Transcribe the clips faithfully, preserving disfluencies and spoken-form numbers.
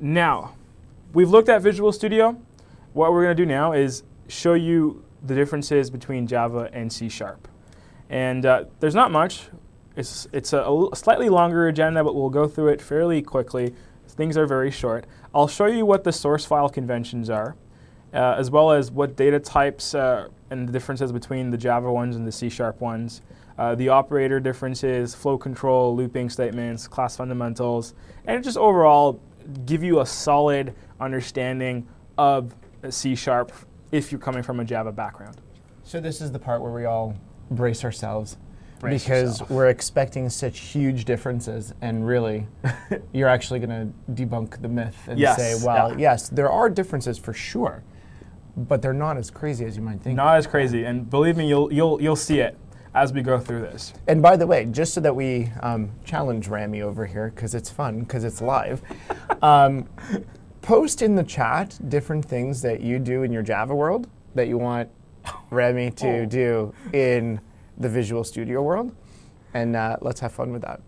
Now, we've looked at Visual Studio. What we're going to do now is show you the differences between Java and C Sharp. And uh, there's not much. It's, it's a, a slightly longer agenda, but we'll go through it fairly quickly. Things are very short. I'll show you what the source file conventions are, uh, as well as what data types uh, and the differences between the Java ones and the C Sharp ones, uh, the operator differences, flow control, looping statements, class fundamentals, and just overall give you a solid understanding of C Sharp if you're coming from a Java background. So this is the part where we all brace ourselves. Brace because yourself. We're expecting such huge differences, and really, you're actually going to debunk the myth and yes, say, well, yeah. yes, there are differences for sure, but they're not as crazy as you might think. Not as crazy, and believe me, you'll you'll you'll see it as we go through this. And by the way, just so that we um, challenge Rami over here, because it's fun, because it's live, um, post in the chat different things that you do in your Java world that you want Rami to oh. do in the Visual Studio world, and uh, let's have fun with that.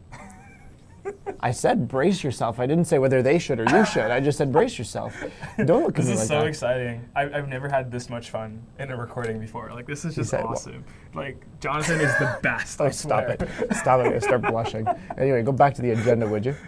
I said brace yourself. I didn't say whether they should or you should. I just said brace yourself. Don't look at this me like that. This is so exciting. I've, I've never had this much fun in a recording before. Like, this is just said, awesome. Well, like, Jonathan is the best. Oh, I stop swear. it. Stop it. I start blushing. Anyway, go back to the agenda, would you?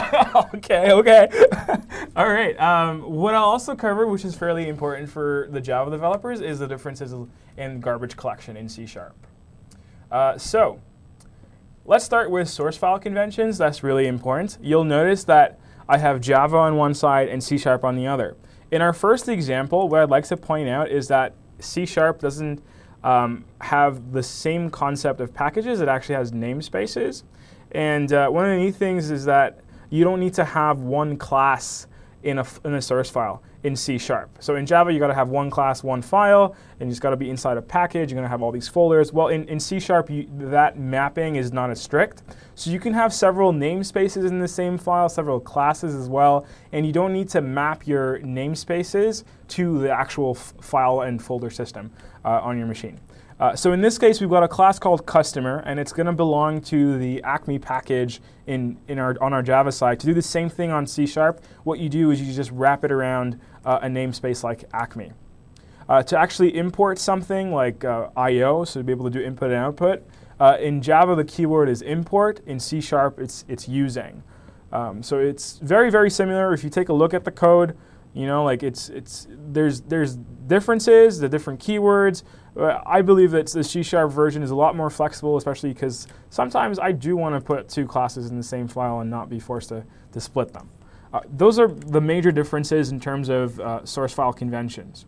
okay, okay. All right. Um, what I'll also cover, which is fairly important for the Java developers, is the differences in garbage collection in C Sharp. Uh, so, let's start with source file conventions. That's really important. You'll notice that I have Java on one side and C Sharp on the other. In our first example, what I'd like to point out is that C Sharp doesn't um, have the same concept of packages. It actually has namespaces. And uh, one of the neat things is that you don't need to have one class in a, in a source file in C Sharp. So in Java, you got to have one class, one file, and it's got to be inside a package. You're going to have all these folders. Well, in, in C Sharp, you, that mapping is not as strict. So you can have several namespaces in the same file, several classes as well, and you don't need to map your namespaces to the actual f file and folder system uh, on your machine. Uh, so in this case, we've got a class called customer, and it's going to belong to the Acme package in, in our, on our Java side. To do the same thing on C Sharp, what you do is you just wrap it around uh, a namespace like Acme. Uh, to actually import something like uh, I O, so to be able to do input and output, uh, in Java the keyword is import. In C Sharp, it's, it's using. Um, so it's very, very similar. If you take a look at the code, you know, like it's, it's, there's, there's differences, the different keywords. Uh, I believe that the C Sharp version is a lot more flexible, especially because sometimes I do want to put two classes in the same file and not be forced to, to split them. Uh, those are the major differences in terms of uh, source file conventions.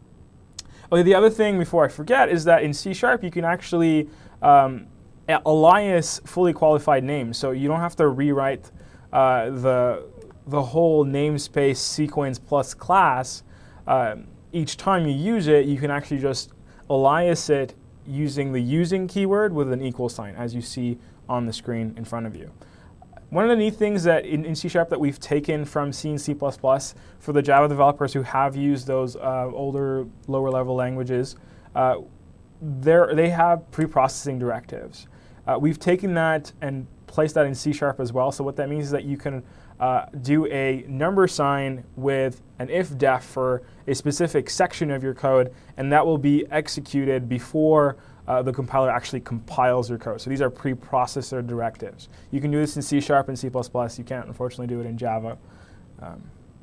Okay, the other thing before I forget is that in C Sharp you can actually um, alias fully qualified names, so you don't have to rewrite uh, the, the whole namespace sequence plus class. Uh, each time you use it, you can actually just alias it using the using keyword with an equal sign, as you see on the screen in front of you. One of the neat things that in, in C Sharp that we've taken from C and C plus plus for the Java developers who have used those uh, older, lower level languages, uh, they have pre-processing directives. Uh, we've taken that and placed that in C Sharp as well. So what that means is that you can uh, do a number sign with an if def for a specific section of your code, and that will be executed before uh, the compiler actually compiles your code. So these are pre-processor directives. You can do this in C Sharp and C plus plus. You can't, unfortunately, do it in Java. Um,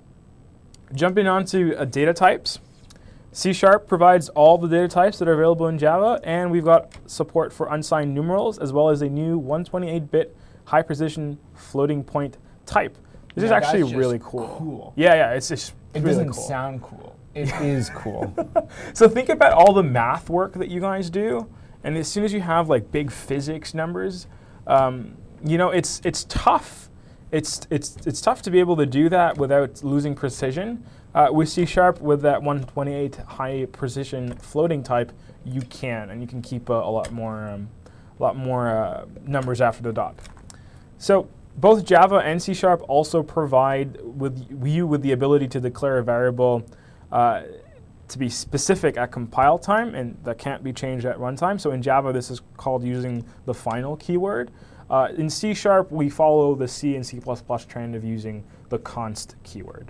jumping on to uh, data types. C Sharp provides all the data types that are available in Java, and we've got support for unsigned numerals, as well as a new one twenty-eight bit high-precision floating point type. This Now is actually that's really just cool. cool. Yeah, yeah, it's just It really doesn't cool. sound cool. It is cool. So think about all the math work that you guys do, and as soon as you have like big physics numbers, um, you know, it's it's tough. It's it's it's tough to be able to do that without losing precision. Uh, with C Sharp, with that one twenty-eight high precision floating type, you can, and you can keep a, a lot more um, a lot more uh, numbers after the dot. So both Java and C Sharp also provide with you with the ability to declare a variable uh, to be specific at compile time, and that can't be changed at runtime. So in Java, this is called using the final keyword. Uh, in C Sharp, we follow the C and C plus plus trend of using the const keyword.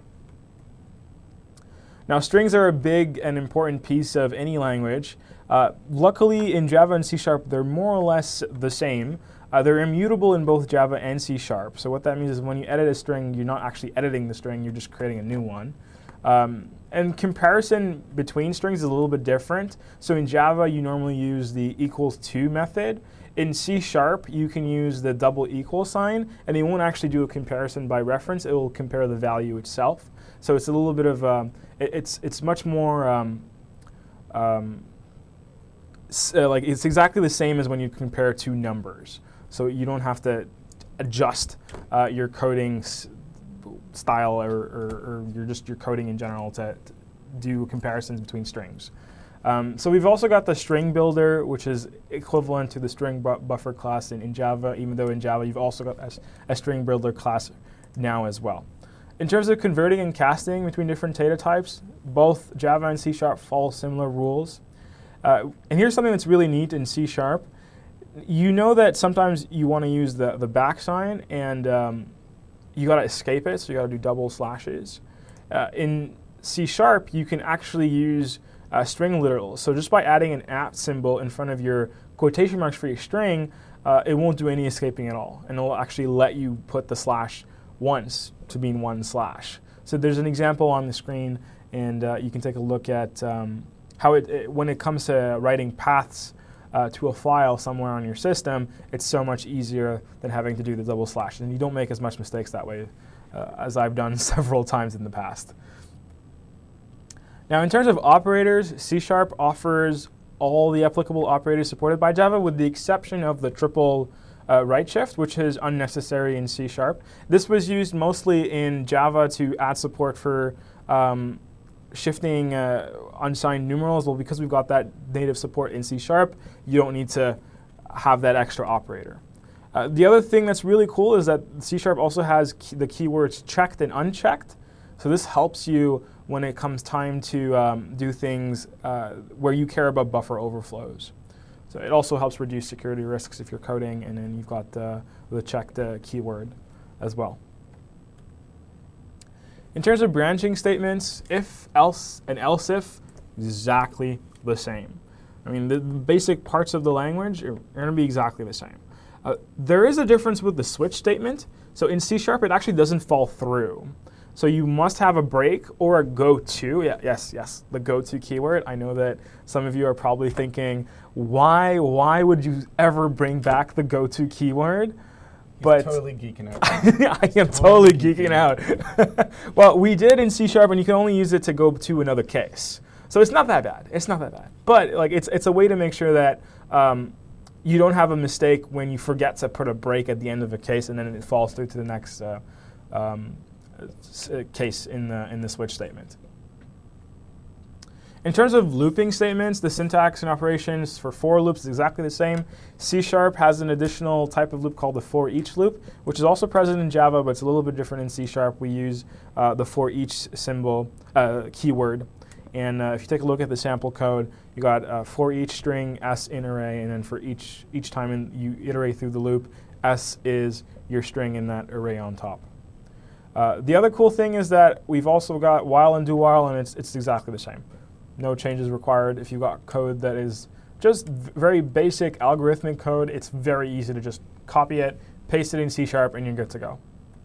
Now, strings are a big and important piece of any language. Uh, luckily, in Java and C Sharp, they're more or less the same. Uh, they're immutable in both Java and C Sharp. So what that means is when you edit a string, you're not actually editing the string, you're just creating a new one. Um, and comparison between strings is a little bit different. So in Java, you normally use the equals to method. In C Sharp, you can use the double equal sign, and it won't actually do a comparison by reference. It will compare the value itself. So it's a little bit of, um, it, it's it's much more, um, um, s uh, like it's exactly the same as when you compare two numbers. So you don't have to adjust uh, your coding s style or, or, or you're just your coding in general to, to do comparisons between strings. Um, so we've also got the string builder, which is equivalent to the string bu buffer class in, in Java, even though in Java you've also got a, a string builder class now as well. In terms of converting and casting between different data types, both Java and C Sharp follow similar rules. Uh, and here's something that's really neat in C Sharp. You know that sometimes you want to use the, the back sign, and um, you got to escape it, so you got to do double slashes. Uh, in C Sharp, you can actually use uh, string literals. So just by adding an at symbol in front of your quotation marks for your string, uh, it won't do any escaping at all, and it will actually let you put the slash once to mean one slash. So there's an example on the screen, and uh, you can take a look at um, how it, it, when it comes to writing paths uh, to a file somewhere on your system, it's so much easier than having to do the double slash, and you don't make as much mistakes that way uh, as I've done several times in the past. Now, in terms of operators, C Sharp offers all the applicable operators supported by Java, with the exception of the triple uh, right shift, which is unnecessary in C Sharp. This was used mostly in Java to add support for um, shifting uh, unsigned numerals. Well, because we've got that native support in C Sharp, you don't need to have that extra operator. Uh, the other thing that's really cool is that C Sharp also has key the keywords checked and unchecked. So this helps you when it comes time to um, do things uh, where you care about buffer overflows. So it also helps reduce security risks if you're coding, and then you've got uh, the checked uh, keyword as well. In terms of branching statements, if, else, and else if, exactly the same. I mean, the, the basic parts of the language are going to be exactly the same. Uh, there is a difference with the switch statement. So in C Sharp, it actually doesn't fall through. So you must have a break or a go-to. Yeah, yes, yes, the go-to keyword. I know that some of you are probably thinking, why, why would you ever bring back the go-to keyword? But totally geeking out. I am totally, totally geeking, geeking out. Well, we did in C Sharp, and you can only use it to go to another case. So it's not that bad. It's not that bad. But like, it's it's a way to make sure that um, you don't have a mistake when you forget to put a break at the end of a case, and then it falls through to the next uh, um, case in the in the switch statement. In terms of looping statements, the syntax and operations for for loops is exactly the same. C Sharp has an additional type of loop called the for each loop, which is also present in Java, but it's a little bit different in C Sharp. We use uh, the for each symbol uh, keyword. And uh, if you take a look at the sample code, you got uh, for each string s in array, and then for each each time in, you iterate through the loop, s is your string in that array on top. Uh, the other cool thing is that we've also got while and do while, and it's it's exactly the same. No changes required. If you've got code that is just very basic algorithmic code, it's very easy to just copy it, paste it in C Sharp, and you're good to go.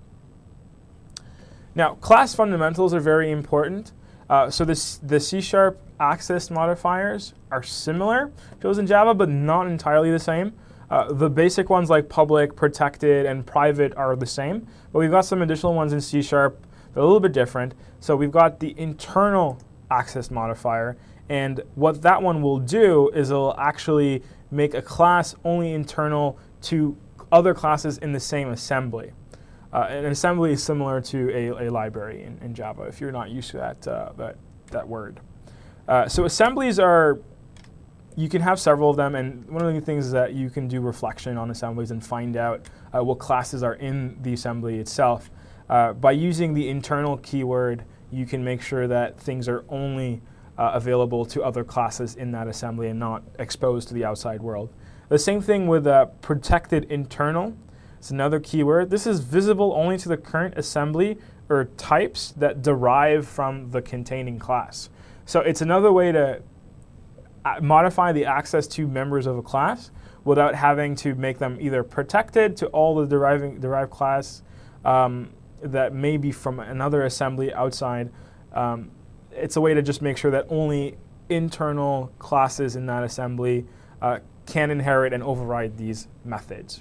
Now, class fundamentals are very important. Uh, so this, the C Sharp access modifiers are similar to those in Java, but not entirely the same. Uh, the basic ones like public, protected, and private are the same, but we've got some additional ones in C Sharp that are a little bit different. So we've got the internal access modifier, and what that one will do is it'll actually make a class only internal to other classes in the same assembly. Uh, an assembly is similar to a, a library in, in Java, if you're not used to that, uh, that, that word. Uh, so assemblies are, you can have several of them, and one of the things is that you can do reflection on assemblies and find out uh, what classes are in the assembly itself. Uh, by using the internal keyword, you can make sure that things are only uh, available to other classes in that assembly and not exposed to the outside world. The same thing with uh, protected internal. It's another keyword. This is visible only to the current assembly or types that derive from the containing class. So it's another way to modify the access to members of a class without having to make them either protected to all the deriving derived class um, that may be from another assembly outside. Um, it's a way to just make sure that only internal classes in that assembly uh, can inherit and override these methods.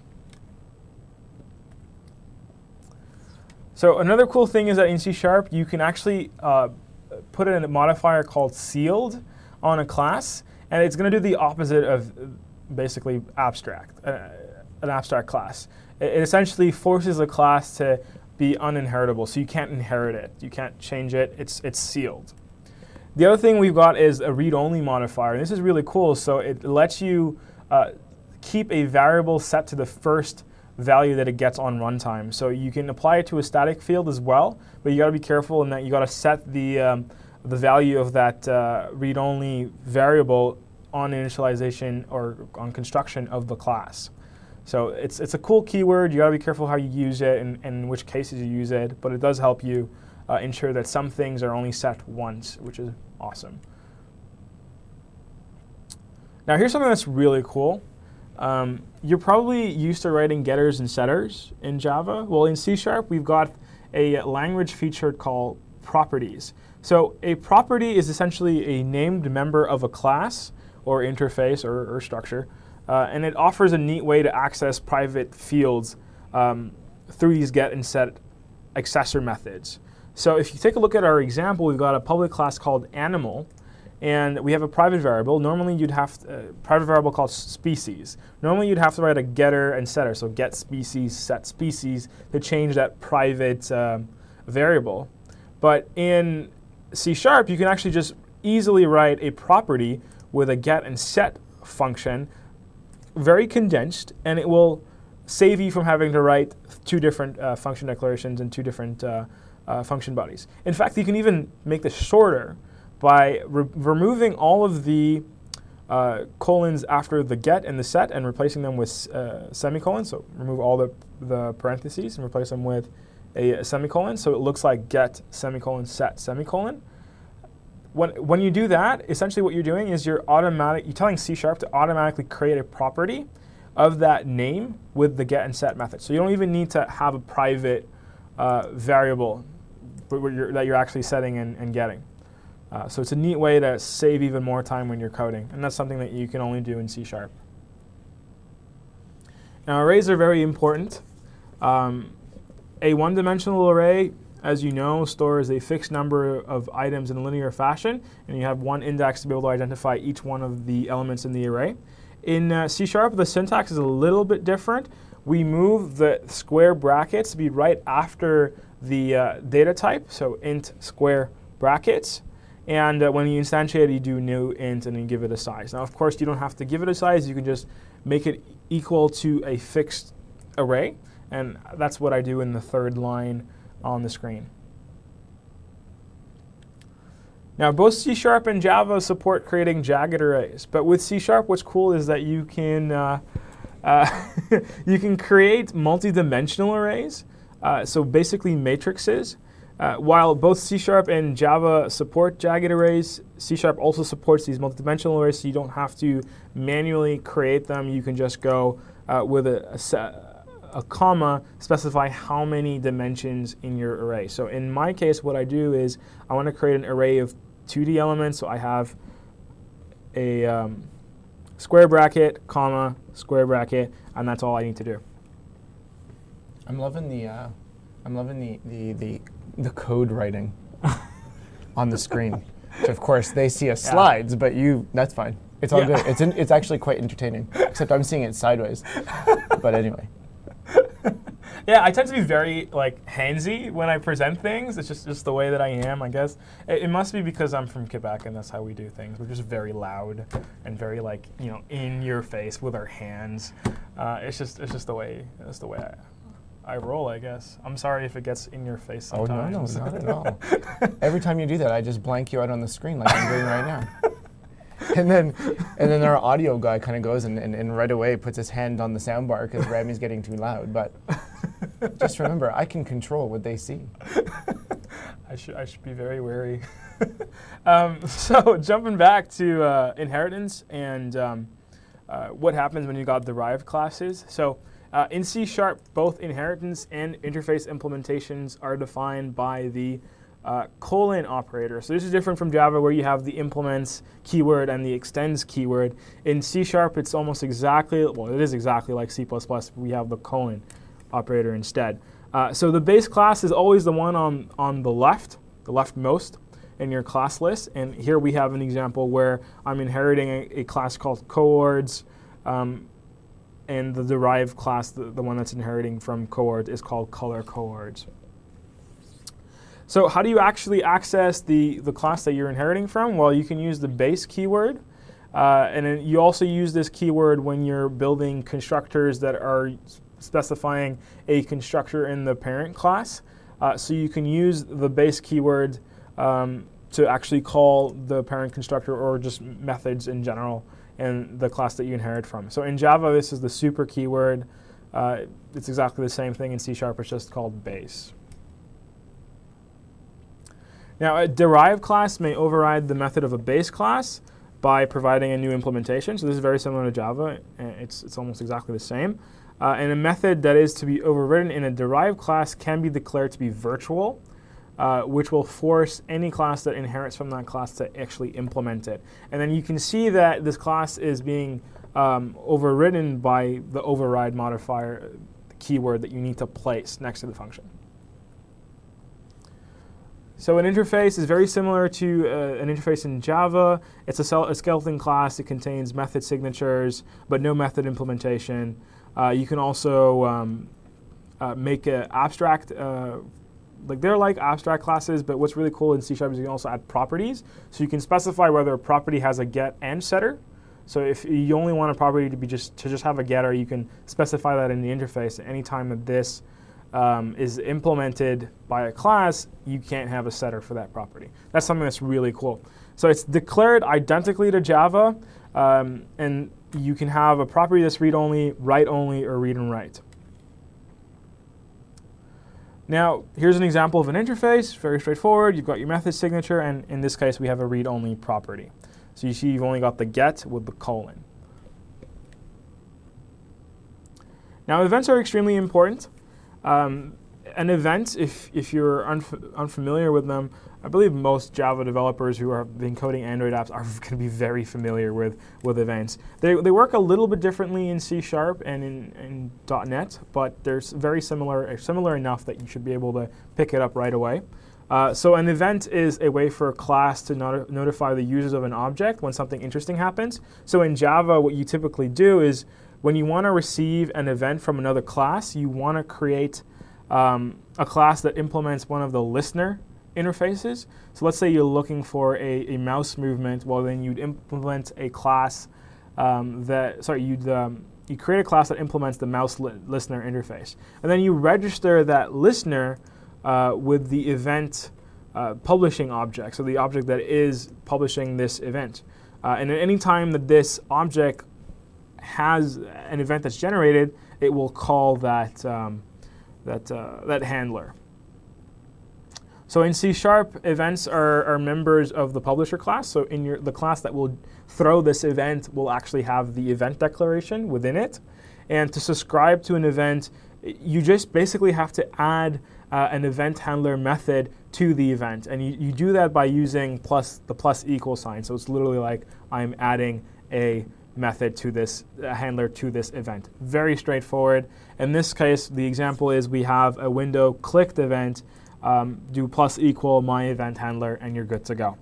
So another cool thing is that in C Sharp, you can actually uh, put in a modifier called sealed on a class, and it's going to do the opposite of basically abstract, uh, an abstract class. It, it essentially forces a class to be uninheritable, so you can't inherit it. You can't change it. It's, it's sealed. The other thing we've got is a read-only modifier, and this is really cool. So it lets you uh, keep a variable set to the first value that it gets on runtime. So you can apply it to a static field as well, but you got to be careful in that you got to set the um, the value of that uh, read-only variable on initialization or on construction of the class. So it's it's a cool keyword. You got to be careful how you use it and, and in which cases you use it, but it does help you uh, ensure that some things are only set once, which is awesome. Now here's something that's really cool. Um, you're probably used to writing getters and setters in Java. Well, in C Sharp, we've got a language feature called properties. So a property is essentially a named member of a class or interface or, or structure, uh, and it offers a neat way to access private fields um, through these get and set accessor methods. So if you take a look at our example, we've got a public class called animal, and we have a private variable. Normally you'd have a uh, private variable called species. Normally you'd have to write a getter and setter, so get species, set species, to change that private um, variable. But in C Sharp, you can actually just easily write a property with a get and set function, very condensed, and it will save you from having to write two different uh, function declarations and two different uh, uh, function bodies. In fact, you can even make this shorter by re removing all of the uh, colons after the get and the set and replacing them with uh, semicolons. So remove all the, the parentheses and replace them with a, a semicolon. So it looks like get semicolon set semicolon. When, when you do that, essentially what you're doing is you're automatic, you're telling C Sharp to automatically create a property of that name with the get and set method. So you don't even need to have a private uh, variable you're, that you're actually setting and, and getting. Uh, so it's a neat way to save even more time when you're coding, and that's something that you can only do in C Sharp. Now arrays are very important. Um, a one-dimensional array, as you know, stores a fixed number of items in a linear fashion, and you have one index to be able to identify each one of the elements in the array. In uh, C Sharp, the syntax is a little bit different. We move the square brackets to be right after the uh, data type, so int square brackets. And uh, when you instantiate it, you do new int and you give it a size. Now, of course, you don't have to give it a size. You can just make it equal to a fixed array. And that's what I do in the third line on the screen. Now, both C Sharp and Java support creating jagged arrays. But with C Sharp, what's cool is that you can, uh, uh, you can create multi-dimensional arrays. Uh, so basically matrices. Uh, while both C Sharp and Java support jagged arrays, C Sharp also supports these multidimensional arrays, so you don't have to manually create them. You can just go uh, with a, a, set, a comma, specify how many dimensions in your array. So in my case, what I do is I want to create an array of two D elements. So I have a um, square bracket, comma, square bracket, and that's all I need to do. I'm loving the, uh, I'm loving the the the. the code writing on the screen. So of course they see us slides, yeah. but you, that's fine. It's all yeah. good. It's, in, it's actually quite entertaining, except I'm seeing it sideways. But anyway. Yeah, I tend to be very like handsy when I present things. It's just, just the way that I am, I guess. It, it must be because I'm from Quebec and that's how we do things. We're just very loud and very like, you know, in your face with our hands. Uh, it's just it's just the way, it's the way I I roll, I guess. I'm sorry if it gets in your face sometimes. Oh, no, no, not at all. Every time you do that, I just blank you out on the screen like I'm doing right now. and then and then our audio guy kind of goes and, and, and right away puts his hand on the sound bar because Ramy's getting too loud. But just remember, I can control what they see. I should I should be very wary. um, so jumping back to uh, inheritance and um, uh, what happens when you got derived classes. So uh, in C Sharp, both inheritance and interface implementations are defined by the uh, colon operator. So this is different from Java where you have the implements keyword and the extends keyword. In C Sharp, it's almost exactly, well, it is exactly like C plus plus. We have the colon operator instead. Uh, so the base class is always the one on, on the left, the leftmost in your class list. And here we have an example where I'm inheriting a, a class called coords, um, and the derived class, the, the one that's inheriting from coords, is called color coords. So how do you actually access the, the class that you're inheriting from? Well, you can use the base keyword. Uh, and then you also use this keyword when you're building constructors that are specifying a constructor in the parent class. Uh, so you can use the base keyword um, to actually call the parent constructor or just methods in general in the class that you inherit from. So in Java, this is the super keyword. Uh, it's exactly the same thing in C Sharp. It's just called base. Now, a derived class may override the method of a base class by providing a new implementation. So this is very similar to Java. It's, it's almost exactly the same. Uh, and a method that is to be overridden in a derived class can be declared to be virtual, uh, which will force any class that inherits from that class to actually implement it. And then you can see that this class is being um, overridden by the override modifier keyword that you need to place next to the function. So an interface is very similar to uh, an interface in Java. It's a, cel- a skeleton class. It contains method signatures, but no method implementation. Uh, you can also um, uh, make an abstract, uh, like they're like abstract classes, but what's really cool in C Sharp is you can also add properties. So you can specify whether a property has a get and setter. So if you only want a property to be just to just have a getter, you can specify that in the interface. Anytime that this um, is implemented by a class, you can't have a setter for that property. That's something that's really cool. So it's declared identically to Java, um, and you can have a property that's read-only, write-only, or read and write. Now, here's an example of an interface, very straightforward. You've got your method signature, and in this case, we have a read-only property. So you see you've only got the get with the colon. Now, events are extremely important. Um, an event, if, if you're unf- unfamiliar with them, I believe most Java developers who have been coding Android apps are going to be very familiar with, with events. They, they work a little bit differently in C Sharp and in, in dot net, but they're very similar, similar enough that you should be able to pick it up right away. Uh, so an event is a way for a class to not- notify the users of an object when something interesting happens. So in Java, what you typically do is when you want to receive an event from another class, you want to create um, a class that implements one of the listener interfaces. So let's say you're looking for a, a mouse movement. Well, then you'd implement a class um, that, sorry, you'd um, you create a class that implements the mouse li- listener interface. And then you register that listener uh, with the event uh, publishing object, so the object that is publishing this event. Uh, and at any time that this object has an event that's generated, it will call that, um, that, uh, that handler. So in C Sharp, events are, are members of the publisher class. So in your, the class that will throw this event will actually have the event declaration within it. And to subscribe to an event, you just basically have to add uh, an event handler method to the event. And you, you do that by using plus the plus equal sign. So it's literally like I'm adding a method to this uh, handler to this event. Very straightforward. In this case, the example is we have a window clicked event. Um, do plus equal my event handler, and you're good to go.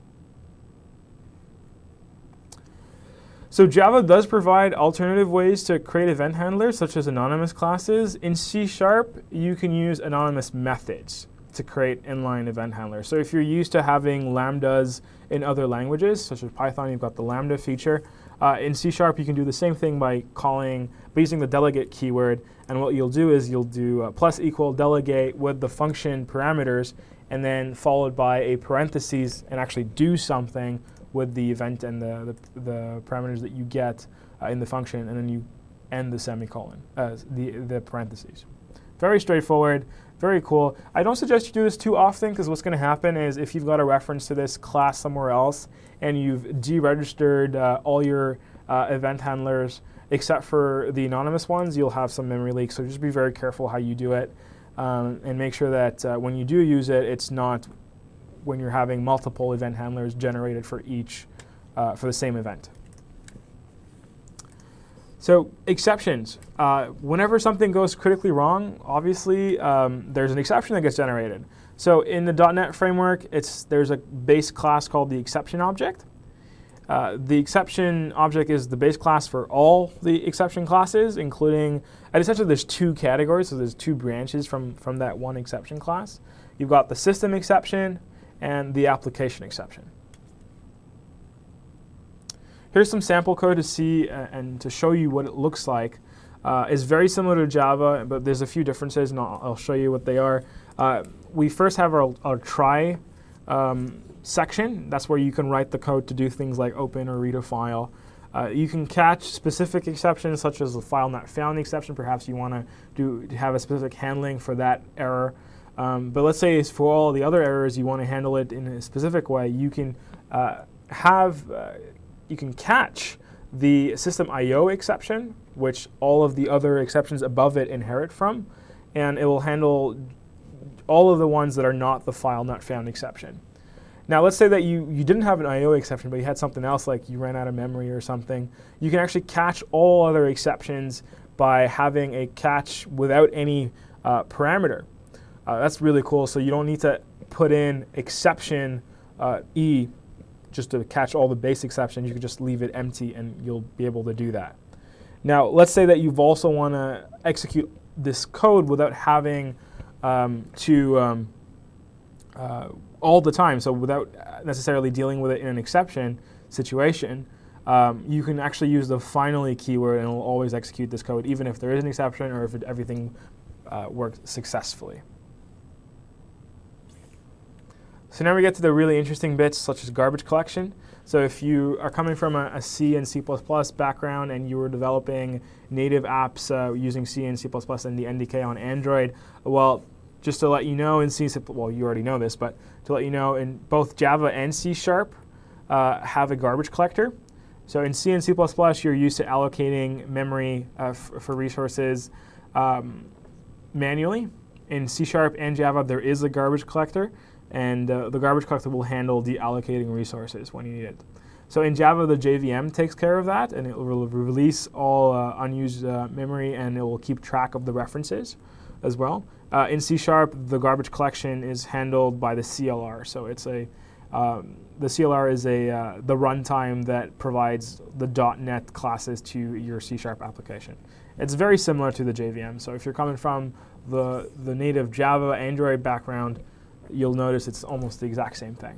So Java does provide alternative ways to create event handlers, such as anonymous classes. In C Sharp, you can use anonymous methods to create inline event handlers. So if you're used to having lambdas in other languages, such as Python, you've got the lambda feature. Uh, in C Sharp, you can do the same thing by calling, by using the delegate keyword. And what you'll do is you'll do uh, plus equal delegate with the function parameters, and then followed by a parentheses, and actually do something with the event and the, the, the parameters that you get uh, in the function, and then you end the semicolon, uh, the, the parentheses. Very straightforward, very cool. I don't suggest you do this too often, because what's going to happen is if you've got a reference to this class somewhere else and you've deregistered uh, all your uh, event handlers except for the anonymous ones, you'll have some memory leaks. So just be very careful how you do it, um, and make sure that uh, when you do use it, it's not when you're having multiple event handlers generated for each, uh, for the same event. So exceptions. Uh, whenever something goes critically wrong, obviously um, there's an exception that gets generated. So in the dot net framework, it's there's a base class called the exception object. Uh, the exception object is the base class for all the exception classes, including, and essentially there's two categories, so there's two branches from, from that one exception class. You've got the system exception and the application exception. Here's some sample code to see uh, and to show you what it looks like. Uh, it's very similar to Java, but there's a few differences, and I'll, I'll show you what they are. Uh, we first have our, our try um, section. That's where you can write the code to do things like open or read a file. Uh, you can catch specific exceptions, such as the file not found exception. Perhaps you want to do have a specific handling for that error. Um, but let's say for all the other errors, you want to handle it in a specific way. You can uh, have uh, you can catch the system I O exception, which all of the other exceptions above it inherit from, and it will handle all of the ones that are not the file not found exception. Now, let's say that you, you didn't have an I O exception, but you had something else, like you ran out of memory or something. You can actually catch all other exceptions by having a catch without any uh, parameter. Uh, that's really cool. So you don't need to put in exception uh, E just to catch all the base exceptions. You can just leave it empty, and you'll be able to do that. Now, let's say that you've also want to execute this code without having um, to um, uh, all the time, so without necessarily dealing with it in an exception situation. Um, you can actually use the finally keyword, and it will always execute this code, even if there is an exception or if it, everything uh, works successfully. So now we get to the really interesting bits, such as garbage collection. So if you are coming from a, a C and C plus plus background and you were developing native apps uh, using C and C plus plus and the N D K on Android, well, just to let you know, in C, well, you already know this, but to let you know, in both Java and C Sharp uh, have a garbage collector. So in C and C plus plus, you're used to allocating memory uh, f for resources um, manually. In C Sharp and Java, there is a garbage collector, and uh, the garbage collector will handle deallocating resources when you need it. So in Java, the J V M takes care of that, and it will release all uh, unused uh, memory, and it will keep track of the references as well. Uh, in C Sharp, the garbage collection is handled by the C L R. So it's a um, the C L R is a uh, the runtime that provides the dot net classes to your C Sharp application. It's very similar to the J V M. So if you're coming from the the native Java Android background, you'll notice it's almost the exact same thing.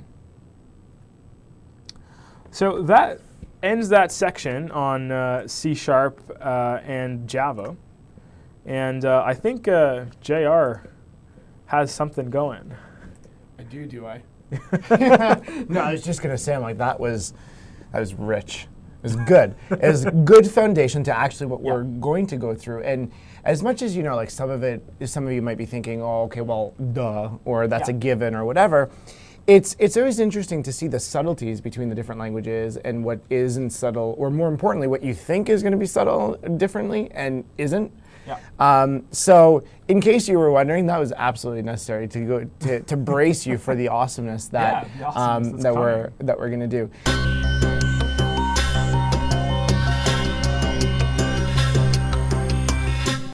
So that ends that section on uh, C Sharp uh, and Java. And uh, I think uh, J R has something going. I do, do I? No, I was just going to say, I'm like, that was, that was rich. It was good. It was a good foundation to actually what yeah. we're going to go through. And as much as, you know, like some of it, some of you might be thinking, oh, okay, well, duh, or that's yeah. a given or whatever. It's, it's always interesting to see the subtleties between the different languages and what isn't subtle, or more importantly, what you think is going to be subtle differently and isn't. Yeah. Um, so in case you were wondering, that was absolutely necessary to go to, to brace you for the awesomeness that yeah, the awesomeness um, that coming. we're that we're going to do.